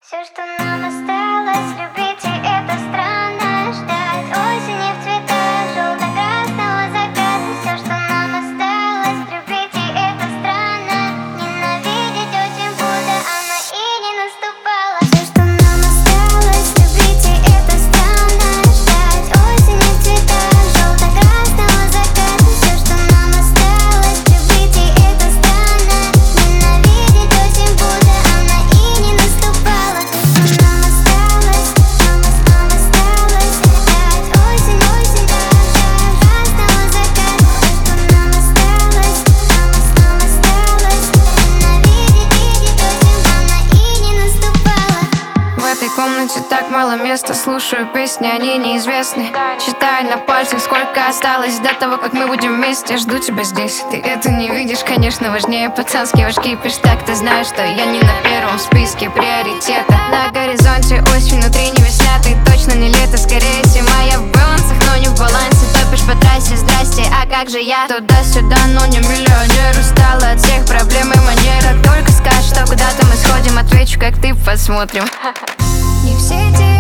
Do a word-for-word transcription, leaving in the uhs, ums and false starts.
Все, что нам осталось, любить, и это странно ждать осени в цветах желто-красного заката. Все, что нам осталось, любить, и это странно ненавидеть очень, будто она и не наступала. Все, что нам осталось, любить, и это странно ждать осени в цветах желто-красного заката. Все, что нам осталось, любить, и это странно ненавидеть очень, будто она и не наступала. Нам осталось, нам осталось ждать осень, осень, ждать красного заката. Все, что нам осталось, нам осталось ненавидеть, видеть очень, она и не наступала. В этой комнате так мало места, слушаю песни, они неизвестны. Считаю на пальцах, сколько осталось до того, как мы будем вместе. Жду тебя здесь, ты это не видишь, конечно, важнее пацанский ваш кипиш. Так ты знаешь, что я не на первом списке приоритета. На горизонте осень, внутри не весна, ты точно не лето, скорее зима. Я в балансах, но не в балансе, топишь по трассе, здрасте, а как же я? Туда-сюда, но не миллионер, устала от всех проблем и манер. Как только скажешь, что куда-то мы сходим, отвечу, как ты, посмотрим. Не все те